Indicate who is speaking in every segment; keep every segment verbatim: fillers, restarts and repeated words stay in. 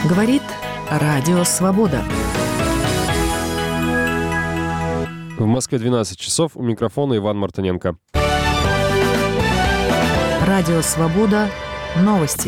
Speaker 1: Говорит Радио Свобода.
Speaker 2: В Москве двенадцать часов. У микрофона Иван Мартыненко.
Speaker 1: Радио Свобода. Новости.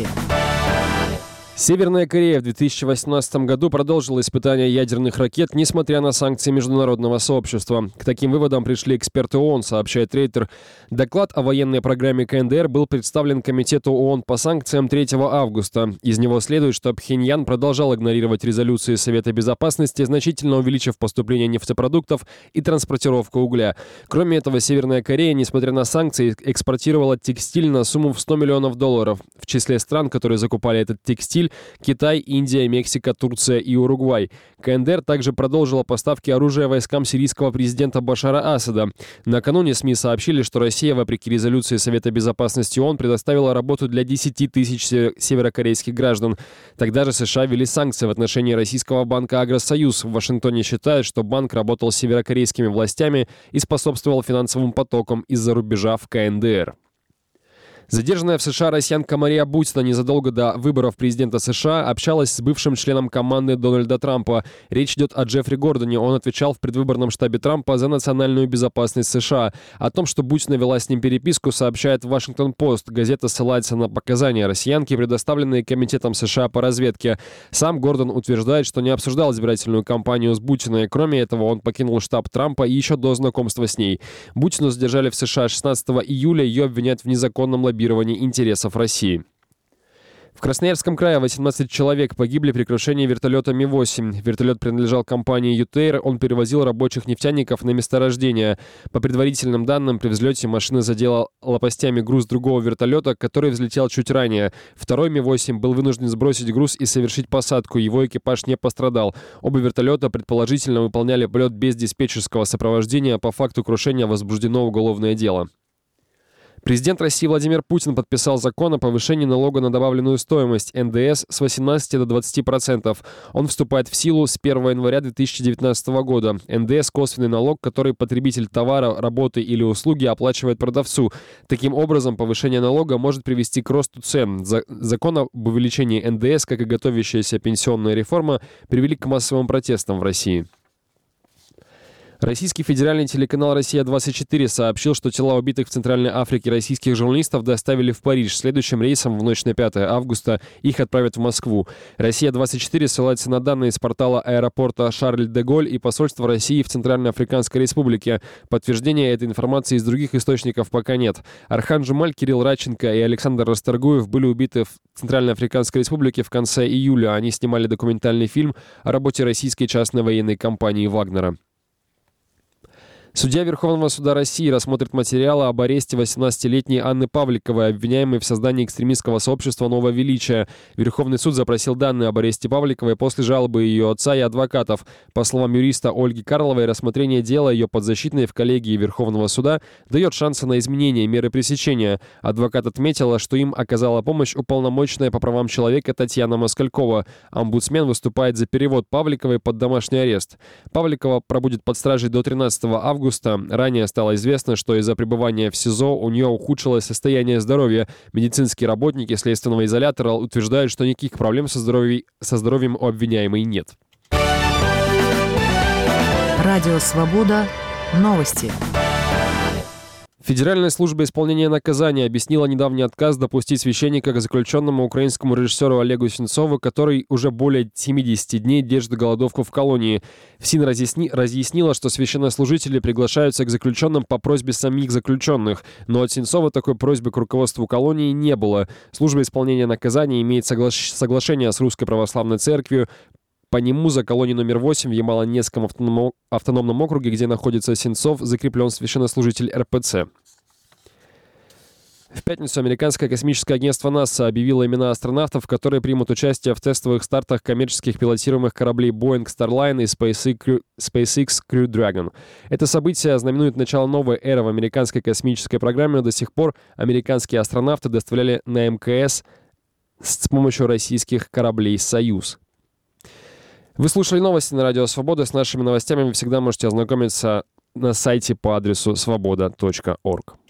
Speaker 2: Северная Корея в две тысячи восемнадцатом году продолжила испытания ядерных ракет, несмотря на санкции международного сообщества. К таким выводам пришли эксперты ООН, сообщает Рейтер. Доклад о военной программе КНДР был представлен Комитету ООН по санкциям третьего августа. Из него следует, что Пхеньян продолжал игнорировать резолюции Совета Безопасности, значительно увеличив поступление нефтепродуктов и транспортировку угля. Кроме этого, Северная Корея, несмотря на санкции, экспортировала текстиль на сумму в сто миллионов долларов. В числе стран, которые закупали этот текстиль, Китай, Индия, Мексика, Турция и Уругвай. КНДР также продолжила поставки оружия войскам сирийского президента Башара Асада. Накануне СМИ сообщили, что Россия, вопреки резолюции Совета Безопасности ООН, предоставила работу для десяти тысяч северокорейских граждан. Тогда же США ввели санкции в отношении российского банка «Агросоюз». В Вашингтоне считают, что банк работал с северокорейскими властями и способствовал финансовым потокам из-за рубежа в КНДР. Задержанная в США россиянка Мария Бутина незадолго до выборов президента США общалась с бывшим членом команды Дональда Трампа. Речь идет о Джеффри Гордоне. Он отвечал в предвыборном штабе Трампа за национальную безопасность США. О том, что Бутина вела с ним переписку, сообщает Вашингтон-Пост. Газета ссылается на показания россиянки, предоставленные Комитетом США по разведке. Сам Гордон утверждает, что не обсуждал избирательную кампанию с Бутиной. Кроме этого, он покинул штаб Трампа и еще до знакомства с ней. Бутину задержали в США шестнадцатого июля. Ее обвиняют в незаконном лоббировании интересов России. В Красноярском крае восемнадцать человек погибли при крушении вертолета Ми восемь. Вертолет принадлежал компании «Ютейр». Он перевозил рабочих нефтяников на месторождение. По предварительным данным, при взлете машина задела лопастями груз другого вертолета, который взлетел чуть ранее. Второй Ми восемь был вынужден сбросить груз и совершить посадку. Его экипаж не пострадал. Оба вертолета предположительно выполняли полет без диспетчерского сопровождения. По факту крушения возбуждено уголовное дело. Президент России Владимир Путин подписал закон о повышении налога на добавленную стоимость эн дэ эс с восемнадцати до двадцати процентов. Он вступает в силу с первого января две тысячи девятнадцатого года. эн дэ эс – косвенный налог, который потребитель товара, работы или услуги оплачивает продавцу. Таким образом, повышение налога может привести к росту цен. Закон об увеличении эн дэ эс, как и готовящаяся пенсионная реформа, привели к массовым протестам в России. Российский федеральный телеканал «Россия-двадцать четыре» сообщил, что тела убитых в Центральной Африке российских журналистов доставили в Париж. Следующим рейсом в ночь на пятое августа их отправят в Москву. «Россия-двадцать четыре» ссылается на данные из портала аэропорта Шарль-де-Голь и посольства России в Центральной Африканской Республике. Подтверждения этой информации из других источников пока нет. Архан Джумаль, Кирилл Радченко и Александр Расторгуев были убиты в Центральной Африканской Республике в конце июля. Они снимали документальный фильм о работе российской частной военной компании «Вагнера». Судья Верховного суда России рассмотрит материалы об аресте восемнадцатилетней Анны Павликовой, обвиняемой в создании экстремистского сообщества «Новое величие». Верховный суд запросил данные об аресте Павликовой после жалобы ее отца и адвокатов. По словам юриста Ольги Карловой, рассмотрение дела ее подзащитной в коллегии Верховного суда дает шансы на изменение меры пресечения. Адвокат отметила, что им оказала помощь уполномоченная по правам человека Татьяна Москалькова. Омбудсмен выступает за перевод Павликовой под домашний арест. Павликова пробудет под стражей до тринадцатого августа. Ранее стало известно, что из-за пребывания в СИЗО у нее ухудшилось состояние здоровья. Медицинские работники следственного изолятора утверждают, что никаких проблем со здоровьем, со здоровьем у обвиняемой нет.
Speaker 1: Радио «Свобода». Новости.
Speaker 2: Федеральная служба исполнения наказания объяснила недавний отказ допустить священника к заключенному украинскому режиссеру Олегу Сенцову, который уже более семидесяти дней держит голодовку в колонии. ФСИН разъясни, разъяснила, что священнослужители приглашаются к заключенным по просьбе самих заключенных, но от Сенцова такой просьбы к руководству колонии не было. Служба исполнения наказания имеет согла- соглашение с Русской Православной Церковью. По нему за колонией номер восемь в Ямало-Ненецком автоном... автономном округе, где находится Сенцов, закреплен священнослужитель эр пэ цэ. В пятницу американское космическое агентство НАСА объявило имена астронавтов, которые примут участие в тестовых стартах коммерческих пилотируемых кораблей Boeing Starline и SpaceX Crew Dragon. Это событие ознаменует начало новой эры в американской космической программе, но до сих пор американские астронавты доставляли на эм ка эс с помощью российских кораблей «Союз». Вы слушали новости на Радио Свобода. С нашими новостями вы всегда можете ознакомиться на сайте по адресу свобода точка орг.